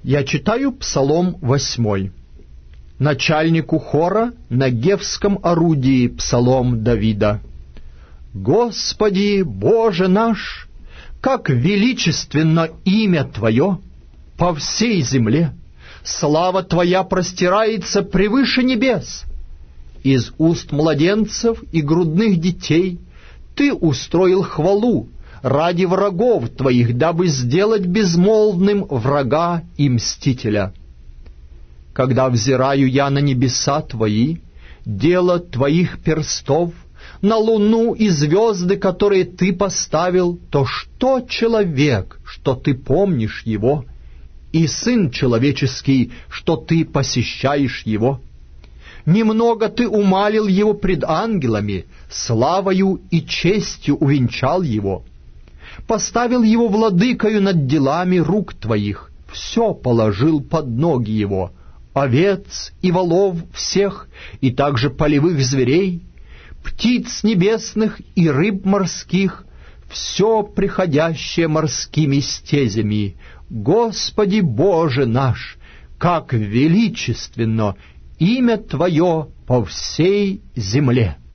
Я читаю Псалом 8. Начальнику хора на гевском орудии Псалом Давида. «Господи, Боже наш, как величественно имя Твое по всей земле! Слава Твоя простирается превыше небес! Из уст младенцев и грудных детей Ты устроил хвалу ради врагов Твоих, дабы сделать безмолвным врага и мстителя. Когда взираю я на небеса Твои, дело Твоих перстов, на луну и звезды, которые Ты поставил, то что человек, что Ты помнишь его, и сын человеческий, что Ты посещаешь его? Немного Ты умалил его пред ангелами, славою и честью увенчал его, поставил его владыкою над делами рук Твоих, все положил под ноги его, овец и волов всех, и также полевых зверей, птиц небесных и рыб морских, все приходящее морскими стезями. Господи Боже наш, как величественно имя Твое по всей земле!»